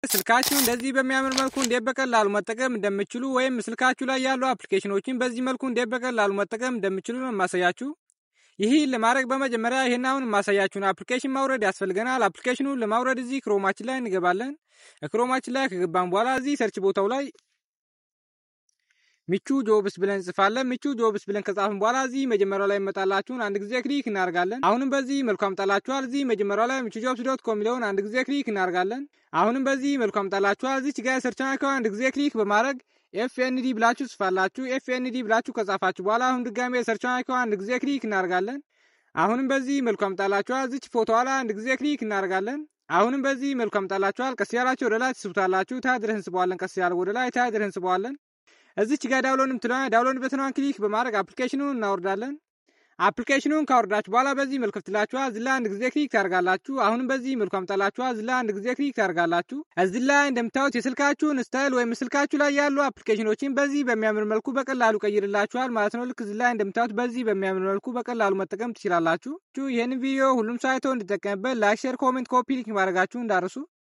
ስልካችሁ እንደዚህ በሚያምር መልኩ እንዴት በቀላሉ መጠቀም እንደምትችሉ ወይም ስልካችሁ ላይ ያሉ አፕሊኬሽኖችን በዚህ መልኩ እንዴት በቀላሉ መጠቀም እንደምትችሉ ነው ማሳያችሁ። ይሄን ለማድረግ በመጀመሪያ ይሄን አሁን ማሳያችሁን አፕሊኬሽን ማውረድ ያስፈልገናል። አፕሊኬሽኑን ለማውረድ እዚህ ክሮማችን ላይ እንገባለን። ክሮማችን ላይ ከገባን በኋላ እዚህ ሰርች ቦታው ላይ ሚቹ ጆብስ ብለን እንጽፋለን። ሚቹ ጆብስ ብለን ከጻፍን በኋላ እዚህ መጀመሪያው ላይ መጣላችሁን አንድ ጊዜ ክሊክ እናደርጋለን። አሁንም በዚህ መልኩ አምጣላችኋል። እዚህ መጀመሪያው ላይ michujobs.com ሚለውን አንድ ጊዜ ክሊክ እናደርጋለን። አሁንም በዚህ መልኩ አምጣላችኋል። እዚህ ጋር ሰርች አይኮን አንድ ጊዜ ክሊክ በማድረግ FND ብላችሁ ጽፋላችሁ። FND ብላችሁ ከጻፋችሁ በኋላ አሁን ድጋሜ ሰርች አይኮን አንድ ጊዜ ክሊክ እናደርጋለን። አሁንም በዚህ መልኩ አምጣላችኋል። እዚህ ፎቶዋ ላይ አንድ ጊዜ ክሊክ እናደርጋለን። አሁንም በዚህ መልኩ አምጣላችኋል። ቀስ ያላችሁ ወደ ላይ ትስቡታላችሁ። ታድረን እንስበዋለን። ቀስ ያለ ወደ ላይ ታድረን እንስበዋለን። እዚች ጋር ዳውንሎድ በተኗን ክሊክ በማድረግ አፕሊኬሽኑን እናወርዳለን። አፕሊኬሽኑን ካወርዳችሁ በኋላ በዚህ መልኩ ትላችኋል። እዚህ ላይ አንድ ጊዜ ክሊክ ታደርጋላችሁ። አሁንም በዚህ መልኩ አምጣላችኋል። እዚህ ላይ አንድ ጊዜ ክሊክ ታደርጋላችሁ። እዚህ ላይ እንደምታዩት የስልካችሁን ስታይል ወይም ስልካችሁ ላይ ያሉ አፕሊኬሽኖችን በዚህ በሚያምር መልኩ በቀላሉ ቀይርላችኋል ማለት ነው። ልክ እዚህ ላይ እንደምታዩት በዚህ በሚያምር መልኩ በቀላሉ መጠቀም ትችላላችሁ። ይህንን ቪዲዮ ሁሉም ሰው አይቶ እንዲጠቀምበት ላይክ፣ ሼር፣ ኮሜንት፣ ኮፒ ሊንክ ማድረጋችሁ እንዳትረሱ።